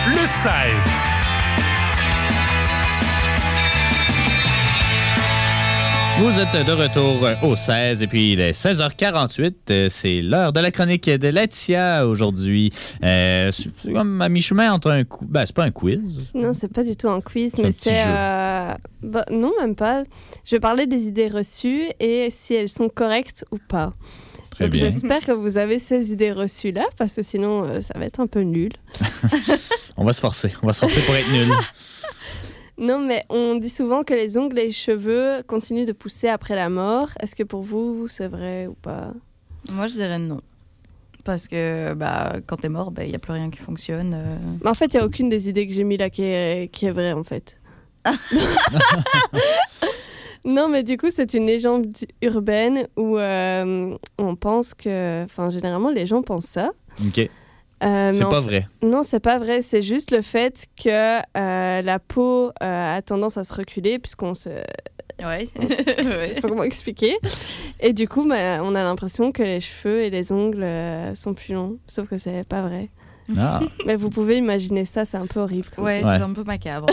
le 16. Vous êtes de retour au 16 et puis il est 16h48. C'est l'heure de la chronique de Laetitia aujourd'hui. C'est comme à mi-chemin entre un quiz. Ben, c'est pas un quiz. Non, c'est pas du tout un quiz, C'est mais un petit c'est... non, même pas. Je vais parler des idées reçues et si elles sont correctes ou pas. Très Donc, bien. j'espère que vous avez ces idées reçues-là, parce que sinon, ça va être un peu nul. On va se forcer. On va se forcer pour être nul. Non, mais on dit souvent que les ongles et les cheveux continuent de pousser après la mort. Est-ce que pour vous, c'est vrai ou pas? Moi, je dirais non. Parce que quand t'es mort, il n'y a plus rien qui fonctionne. Mais en fait, il n'y a aucune des idées que j'ai mis là qui est vraie, en fait. Non, mais du coup, c'est une légende urbaine où on pense que... Enfin, généralement, les gens pensent ça. OK. Mais C'est pas vrai. Non, c'est pas vrai. C'est juste le fait que la peau a tendance à se reculer puisqu'on se... Ouais. Je sais pas comment expliquer. Et du coup, on a l'impression que les cheveux et les ongles sont plus longs. Sauf que c'est pas vrai. Ah. Mais vous pouvez imaginer ça, c'est un peu horrible. Ouais, Ouais. c'est un peu macabre.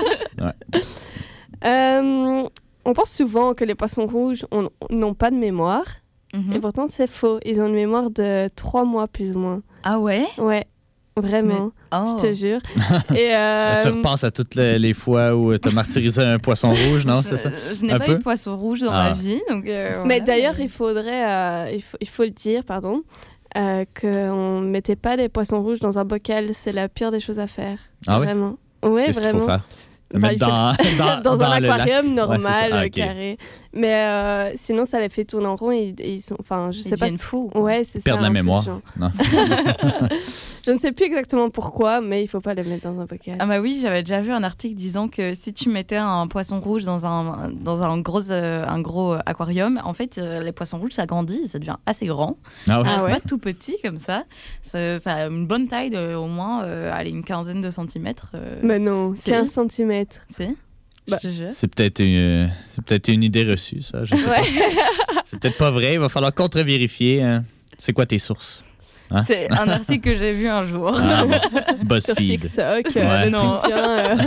On pense souvent que les poissons rouges n'ont pas de mémoire. Et pourtant, c'est faux. Ils ont une mémoire de 3 mois, plus ou moins. Ah ouais? Ouais, vraiment. Je te jure. Et, Tu repenses à toutes les fois où tu as martyrisé un poisson rouge, non? C'est ça? Je n'ai Un pas peu? eu de poisson rouge dans ma vie. Donc, Mais d'ailleurs, il faudrait, il faut le dire, pardon, qu'on ne mettait pas des poissons rouges dans un bocal. C'est la pire des choses à faire. Ah oui? Vraiment. Ouais, Qu'est-ce qu'il vraiment. faut faire? Le Bah, mettre dans un le lac. aquarium normal, Ouais, c'est ça. Ah, ok. carré. Mais sinon, ça les fait tourner en rond et ils sont... Enfin, je sais Ils pas... deviennent fous. Ouais, c'est ça. Perdre la un truc mémoire. genre. Non. Je ne sais plus exactement pourquoi, mais il faut pas les mettre dans un bocal. Ah bah oui, j'avais déjà vu un article disant que si tu mettais un poisson rouge dans un gros aquarium, en fait, les poissons rouges, ça grandit, ça devient assez grand. Ah ouais. Ça reste ouais? pas tout petit comme ça. Ça a une bonne taille, au moins une quinzaine de centimètres. Mais non, Si. 15 cm. C'est Bah. Je te jure. C'est peut-être une idée reçue, ça. Je sais Ouais. pas. C'est peut-être pas vrai. Il va falloir contre-vérifier. Hein. C'est quoi tes sources? Hein? C'est un article que j'ai vu un jour. Ah, bon. Sur BuzzFeed. TikTok, Ouais. le Non. truc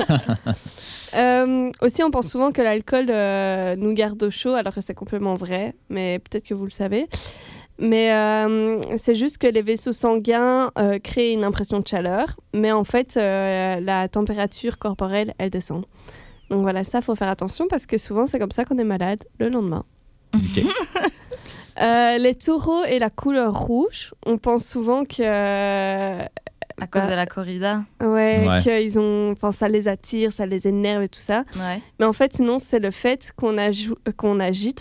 bien. Aussi, on pense souvent que l'alcool nous garde au chaud, alors que c'est complètement vrai, mais peut-être que vous le savez. Mais c'est juste que les vaisseaux sanguins créent une impression de chaleur, mais en fait, la température corporelle, elle descend. Donc voilà, ça, faut faire attention parce que souvent, c'est comme ça qu'on est malade le lendemain. OK. Les taureaux et la couleur rouge, on pense souvent que... À cause de la corrida. Ouais, Ouais. qu'ils ont... Enfin, ça les attire, ça les énerve et tout ça. Ouais. Mais en fait, non, c'est le fait qu'on agite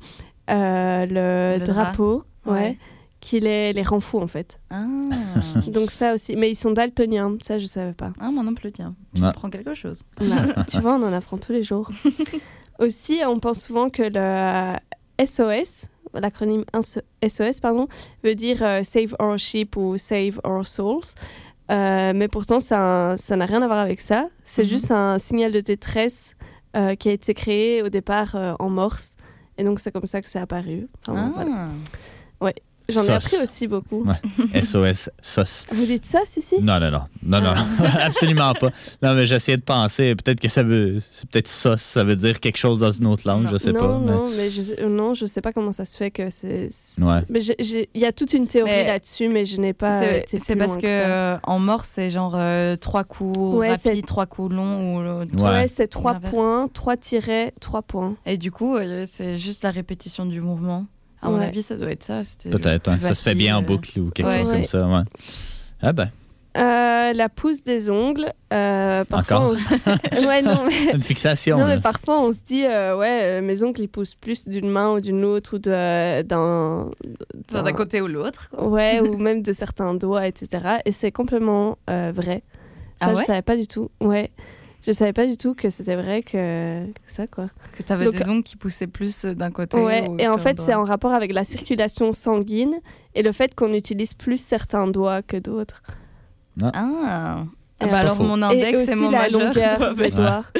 le Le drapeau, drap. Ouais. qui les rend fous, en fait. Ah. Donc ça aussi. Mais ils sont daltoniens, ça, je savais pas. Ah, moi non plus, tiens. Ouais. J'apprends quelque chose. Là, tu vois, on en apprend tous les jours. Aussi, on pense souvent que le SOS, l'acronyme SOS, veut dire Save Our Ship ou Save Our Souls. Mais pourtant, ça n'a rien à voir avec ça. C'est juste un signal de détresse qui a été créé au départ en morse. Et donc, c'est comme ça que c'est apparu. Enfin, voilà. Ouais. J'en ai Sauce. appris aussi beaucoup. Ouais. SOS, sauce. Vous dites ça, ici? Non, absolument pas. Non, mais j'essayais de penser, peut-être que c'est peut-être sauce, ça veut dire quelque chose dans une autre langue, Non. je sais pas. Non, je sais pas comment ça se fait que c'est... Ouais. Mais il y a toute une théorie Mais là-dessus, mais je n'ai pas été C'est plus parce loin que ça. en morse, c'est genre 3 coups Ouais, rapides, 3 coups longs. Ouais, c'est 3 l'inverse. points, 3 tirets, 3 points. Et du coup, c'est juste la répétition du mouvement. À mon Ouais. avis, ça doit être ça. Peut-être, ouais. Ça se fait bien en boucle ou quelque Ouais. chose comme ça. Ouais. Ah ben, La pousse des ongles, parfois Encore? on se... ouais, non, mais... une fixation. Non, là. mais parfois on se dit, mes ongles ils poussent plus d'une main ou d'une autre ou d'un côté ou l'autre. quoi. Ouais, ou même de certains doigts, etc. Et c'est complètement vrai. Ça, Ah ouais? je savais pas du tout. Ouais. Je savais pas du tout que c'était vrai que ça, quoi. Que tu avais Donc, des ongles qui poussaient plus d'un côté. Ouais, ou et en sur fait, le c'est doigt. en rapport avec la circulation sanguine et le fait qu'on utilise plus certains doigts que d'autres. Ah, Et bah alors faux. mon Et index aussi et mon la majeur longueur doivent des être- doigts.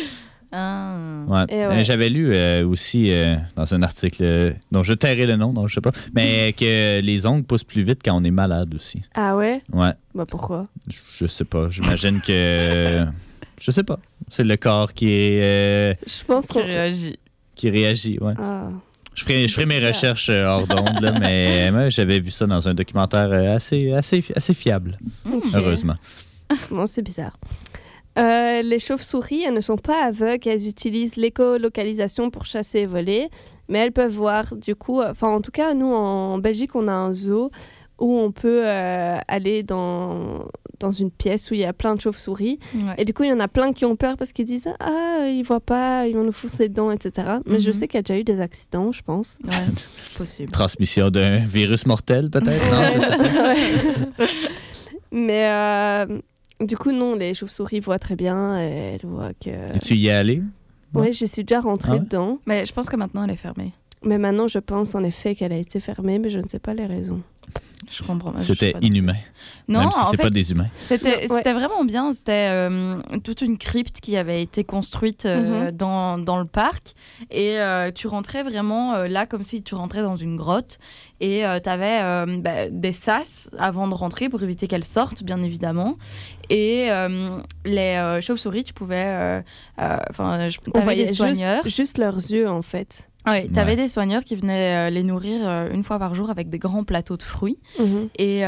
Ouais. Et J'avais lu aussi dans un article dont je tairai le nom, donc je sais pas, mais que les ongles poussent plus vite quand on est malade aussi. Ah ouais? Ouais. Bah pourquoi? Je sais pas. J'imagine que. Je sais pas. C'est le corps qui est. Je pense Qui qu'on... réagit. Qui réagit, ouais. Ah. Je ferai mes recherches hors d'onde, là, mais moi, j'avais vu ça dans un documentaire assez fiable, Ok. heureusement. Bon, c'est bizarre. Les chauves-souris, elles ne sont pas aveugles, elles utilisent l'écolocalisation pour chasser et voler, mais elles peuvent voir, du coup, enfin en tout cas, nous en Belgique, on a un zoo où on peut aller dans une pièce où il y a plein de chauves-souris, Ouais. et du coup, il y en a plein qui ont peur parce qu'ils disent « Ah, ils voient pas, ils vont nous foncer dedans, etc. » Mais je Mhm. sais qu'il y a déjà eu des accidents, je pense. Ouais, possible. Transmission d'un virus mortel, peut-être? Non, je sais pas. Ouais. Mais du coup, non, les chauves-souris voient très bien, et elles voient que... Et tu y es allé? Oui, je suis déjà rentrée Ah ouais? dedans. Mais je pense que maintenant, elle est fermée. Mais maintenant, je pense en effet qu'elle a été fermée, mais je ne sais pas les raisons. Je comprends. Je C'était suis pas d'accord. inhumain. Non, Même si en c'est fait, pas des humains. C'était Ouais. vraiment bien. C'était toute une crypte qui avait été construite dans le parc. Et tu rentrais vraiment là comme si tu rentrais dans une grotte. Et tu avais des sas avant de rentrer pour éviter qu'elles sortent, bien évidemment. Et les chauves-souris, tu pouvais... On t'avais voyait des soigneurs. juste leurs yeux, en fait. Ouais, t'avais Ouais. des soigneurs qui venaient les nourrir une fois par jour avec des grands plateaux de fruits. Et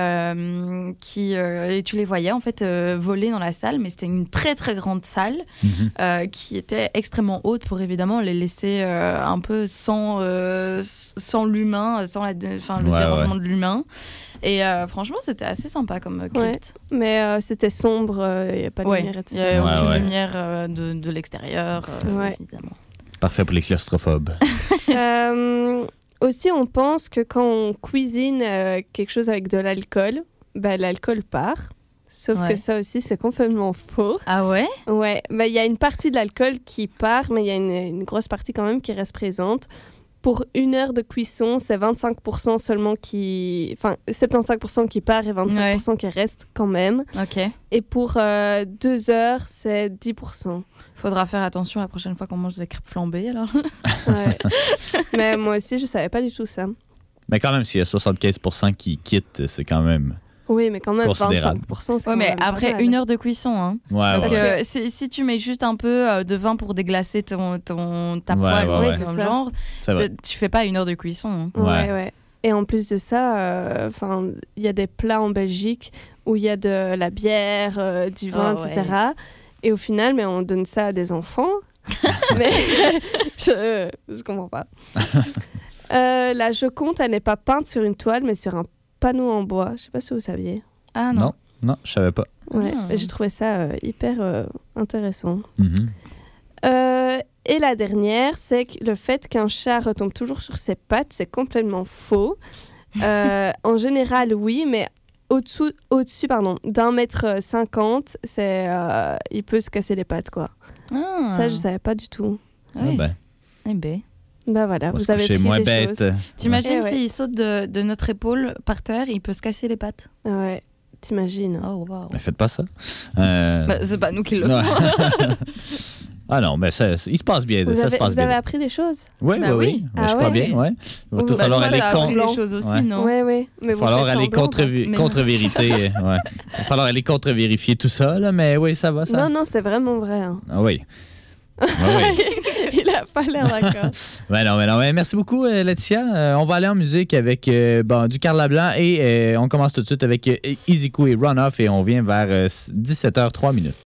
et tu les voyais en fait voler dans la salle, mais c'était une très très grande salle Mhm. qui était extrêmement haute pour évidemment les laisser un peu sans l'humain, sans le Ouais, dérangement de l'humain. Et franchement, c'était assez sympa comme crypte. Mais c'était sombre, il n'y a pas de Ouais, lumière, il etc. n'y avait Ouais, aucune ouais. lumière de l'extérieur, Ouais. évidemment. Parfait pour les claustrophobes. Aussi, on pense que quand on cuisine quelque chose avec de l'alcool, l'alcool part. Sauf Ouais. que ça aussi, c'est complètement faux. Ah ouais? Ouais, il y a une partie de l'alcool qui part, mais il y a une grosse partie quand même qui reste présente. Pour 1 heure de cuisson, c'est 25% seulement qui... Enfin, 75% qui part et 25% qui reste quand même. Ok. Et pour 2 heures, c'est 10%. Faudra faire attention la prochaine fois qu'on mange des crêpes flambées alors. Ouais. Mais moi aussi, je savais pas du tout ça. Mais quand même, s'il y a 75% qui quittent, c'est quand même... Oui, mais quand même, Considérable. 25%, c'est Ouais, quand mais même pas après mal. 1 heure de cuisson, hein. Ouais, Parce ouais. que si tu mets juste un peu de vin pour déglacer ta Ouais, poêle, ouais, ou ouais. dans C'est le ça. genre, C'est vrai. tu fais pas 1 heure de cuisson. Hein. Ouais, ouais. Et en plus de ça, il y a des plats en Belgique où il y a de la bière, du vin, Oh, ouais. etc. Et au final, mais on donne ça à des enfants. Mais je comprends pas. La Joconde, elle n'est pas peinte sur une toile, mais sur un panneau en bois. Je sais pas si vous saviez. Ah non. Non, je savais pas. Ouais. Ah. Et j'ai trouvé ça hyper intéressant. Mhm. Et la dernière, c'est que le fait qu'un chat retombe toujours sur ses pattes, c'est complètement faux. En général, oui, mais au-dessus d'1,50 m, il peut se casser les pattes, quoi. Ah. Ça, je savais pas du tout. Oui. Ah ben, Eh ben. Bah voilà, on va vous se avez coucher pris moins des bête. choses. T'imagines Eh ouais. s'il saute de notre épaule par terre, il peut se casser les pattes. Ouais, t'imagines. Oh wow. Mais faites pas ça. Bah, c'est pas nous qui le Ouais. faisons. Ah non, mais ça, il se passe bien. Vous Ça se passe avez bien. appris des choses? Oui, Bah oui, oui. oui. Ah Je crois ouais. bien, ouais. Il va tout Bah, falloir toi, aller t'as appris contre- des choses aussi, Ouais. non? Ouais, ouais. Mais Il va vous falloir faites aller semblant, quoi. Mais non. contre-vérifier. Ouais. Il va falloir aller contre-vérifier tout ça, là, mais oui, ça va, ça. Non, non, c'est vraiment vrai. Hein. Ah oui. Ah oui. Il a pas l'air d'accord. Ben non, ben non. Ben merci beaucoup, Laetitia. On va aller en musique avec du Carla Blanc et on commence tout de suite avec Easy Coup et Run Off et on vient vers 17h03.